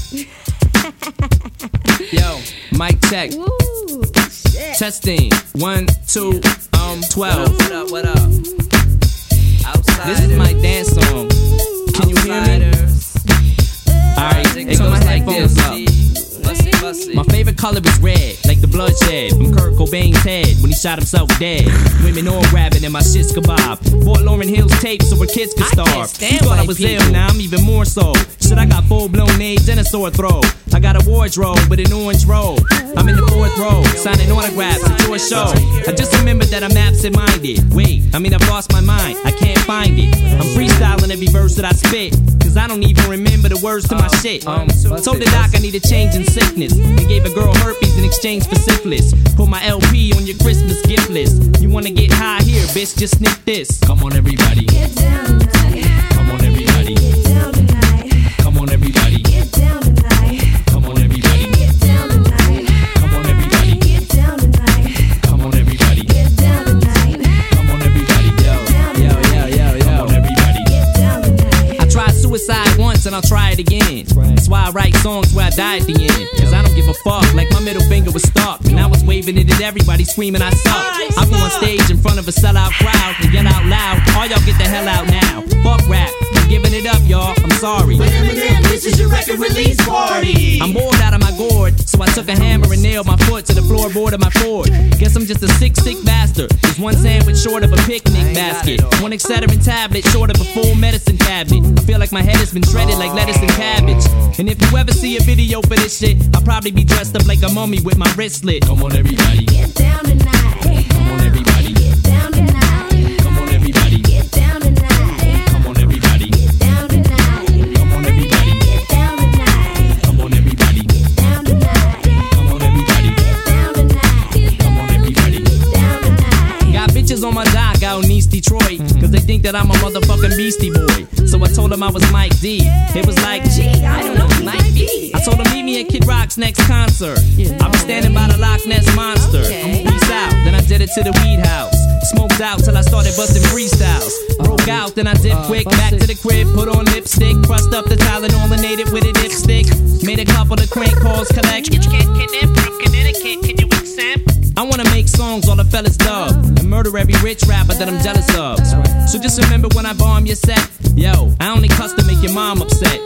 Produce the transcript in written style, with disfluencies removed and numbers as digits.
Yo, mic check. Woo, shit. Testing. 1, 2, 12. What up? Outsiders. This is my dance song. Can you hear me? Alright, turn my headphones up. Bussy. My favorite color is red, like the bloodshed from Kurt Cobain's head when he shot himself dead. Women all grabbing and my shit's kebab. Bought Lauryn Hill's tape so her kids could starve. can't stand Thought I white was people. ill, now I'm even more so. Shit, I got full-blown AIDS and a sore throat. I got a wardrobe with an orange robe. I'm in the 4th row, signing autographs at your show. I just remembered that I'm absent-minded. Wait, I've lost my mind, I can't find it. I'm freestyling every verse that I spit, cause I don't even remember the words to my shit. Told the doc I need a change in sickness, and gave a girl herpes in exchange for syphilis. Put my LP on your Christmas gift list. You wanna get high here, bitch, just sniff this. Come on everybody, Get down tonight. come on everybody, Get down tonight. come on everybody, Get down tonight. come on everybody, Get down tonight. come on everybody, Get down tonight. come on everybody, Get down tonight. come on everybody, come on everybody. Get down tonight. I tried suicide once and I'll try it again. That's why I write songs where I die at the end. Cause I don't give a fuck, like my middle finger was stuck. And I was waving it at everybody screaming I suck. I go on stage in front of a sellout crowd and yell out loud, all y'all get the hell out now. Fuck rap, I'm giving it up y'all, I'm sorry. Eminem, this is your record release party. I'm bored out of my gourd, so I took a hammer and nailed my foot to the floorboard of my Ford. Guess I'm just a sick bastard. There's one sandwich short of a picnic basket, one Excedrin tablet short of a full medicine cabinet. I feel like my head has been shredded like lettuce and cabbage. And if you ever see a video for this shit, I'll probably be dressed up like a mummy with my wrist slit. Come on everybody, Get down tonight. come on everybody, Get down tonight. come on everybody, Get down tonight. come on everybody, Get down tonight. come on everybody, Get down tonight. come on everybody, Get down tonight. come on everybody, Get down tonight. come on everybody. Get down tonight. Got bitches on my dock out in East Detroit, cause they think that I'm a motherfucking Beastie Boy. So I told them I was Mike D. It was like, gee, I don't know, Mike D. I told them meet me at Kid Rock's next concert. I'll be standing by the Loch Ness Monster. Peace out, then I did it to the weed house. Smoked out till I started busting freestyles. Broke out, then I dipped quick, back to the crib, put on lipstick, crushed up the Tylenol and ate it with a dipstick. Made a couple of crank calls, collect. Can from Connecticut, can you accept? I wanna make songs all the fellas love and murder every rich rapper that I'm jealous of. So just remember when I bomb your set, yo, I only cuss to make your mom upset.